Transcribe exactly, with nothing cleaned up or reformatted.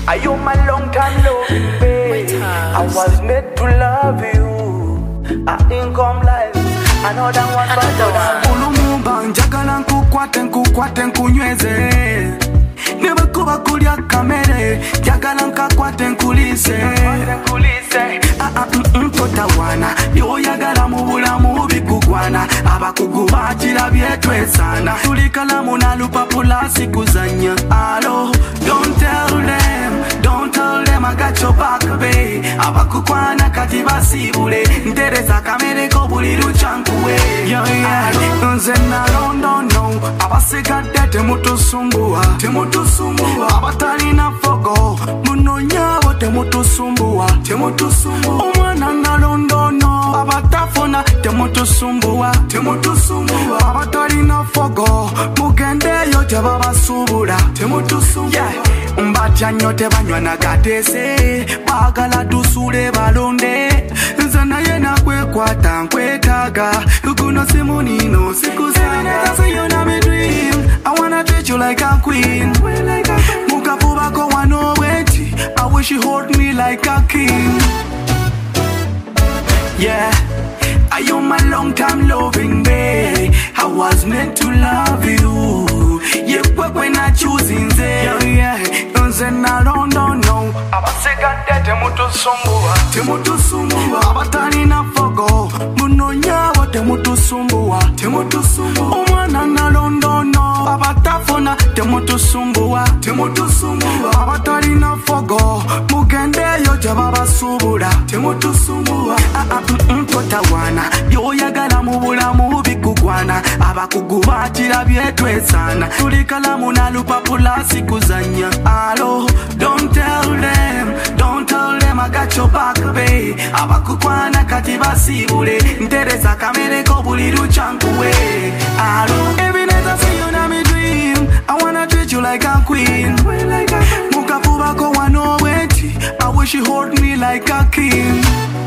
Are you my long time loving babe? I was made to love you. I ain't come life. Another one but Ulumumba njagala nkukwate nkukwate nkunyweze Neba kuba kulya kamere njagala nkakwate nkulise Ah ah mm totawana byoyagala mu bulamu bikugwana abakugu bakira byetwesana tulikalamu na lupapula sikuzanya alo don't tell them don't tell them I got your back babe abakukwana kati basibule ntereza kamere ko buli luchankuwe yeah yeah nze na London no abasigadde temutusumbua temutusumbua abatalina fogo munonyabo temutusumbua temutusumbua omwana na London no abatafuna temutusumbua temutusumbua abatalina fogo mugendeyo tebabasubula temutusumbua yeah. Mbatya nnyo tebanywa nagatese bagala tusule balonde nze naye nakwekwata nkwetaaga guno simunino sikusanga say you know me dream I wanna treat you like a queen mukafubako wano weti I wish you hold me like a king yeah are you my long time loving babe I was meant to love you yeah when I choose in there yeah nze na London no abasigadde temutusumbua temutusumbua abatalina fogo munonyabo temutusumbua temutusumbua omwana na London no abatafuna temutusumbua temutusumbua abatalina fogo mugendeyo tebabasubula temutusumbua ah ah mm totawana byoyagala mu bulamu bikugwana abakugu bakira byetwesana tulikalamu na lupapula sikuzanya alo don't tell them don't tell them I got your back babe abakukwana kati basibule ntereza kamere ko buli luchankuwe alo every night I say you know me dream I wanna treat you like a queen mukafubako wano weti I wish you hold me like a king